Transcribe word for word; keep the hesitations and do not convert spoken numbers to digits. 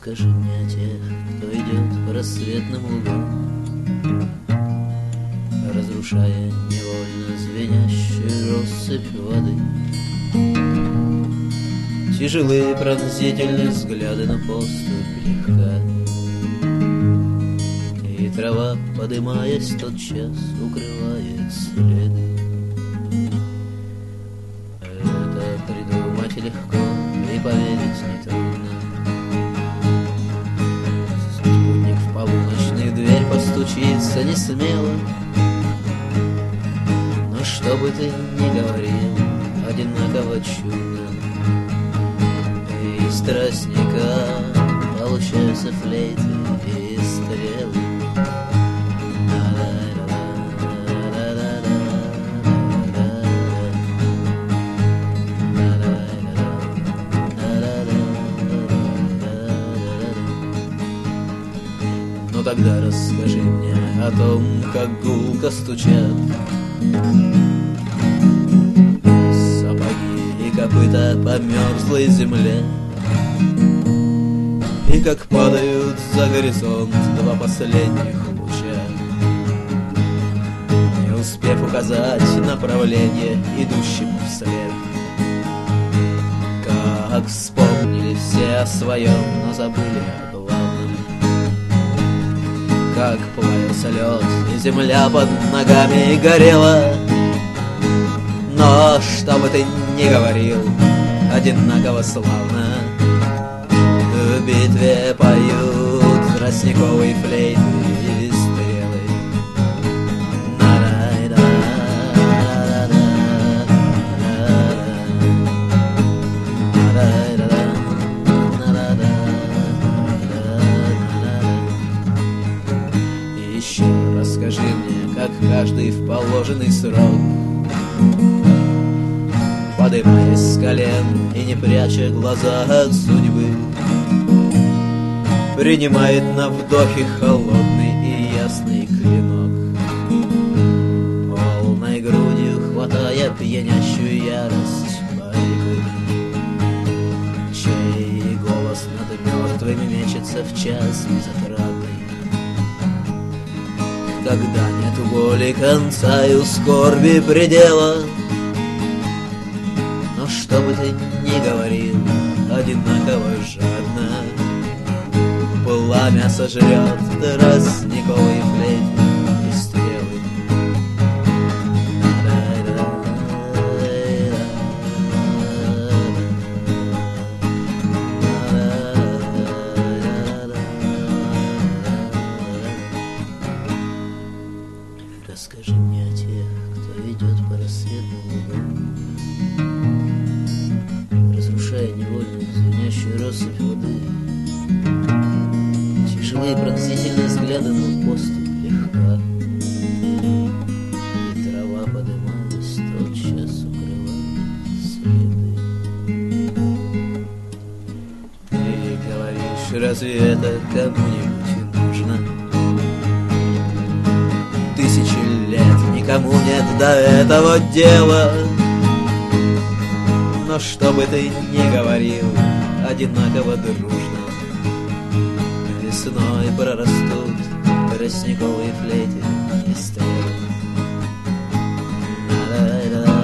Расскажи мне о тех, кто идет по рассветным лугам, разрушая невольно звенящую россыпь воды. Тяжелые пронзительные взгляды на поступь легка, и трава, подымаясь, тотчас укрывает следы. Это придумать легко и поверить нетрудно. Спутник в полуночную дверь постучится не смело, но что бы ты ни говорил, одинаково чудно. Из тростника получаются флейты и стрелы. Ну тогда расскажи мне о том, как гулко стучат сапоги и копыта по мерзлой земле, и как падают за горизонт два последних луча, не успев указать направление идущим вслед. Как вспомнили все о своем, но забыли о главном. Как плавился лед, и земля под ногами горела. Но что бы ты ни говорил, одинаково славно в битве поют тростниковые флейты и стрелы. И еще расскажи мне, как каждый в положенный срок, подымаясь с колен и не пряча глаза от судьбы, принимает на вдохе холодный и ясный клинок, полной грудью хватая пьянящую ярость борьбы, чей голос над мертвыми мечется в час безотрадный, когда нету боли конца и у скорби предела. Но что бы ты ни говорил, одинаково жадно пламя сожрет тростниковые флейты и стрелы. Расскажи мне о тех, кто идет по рассветным лугам, разрушая невольно звенящую россыпь воды. Тяжелые пронзительные взгляды, но поступь легка, и трава, подымаясь, тотчас укрывает следы. Ты говоришь, разве это кому-нибудь нужно? Тысячи лет никому нет до этого дела. Но что бы ты ни говорил, одинаково дружно весной прорастут тростниковые флейты и стрелы.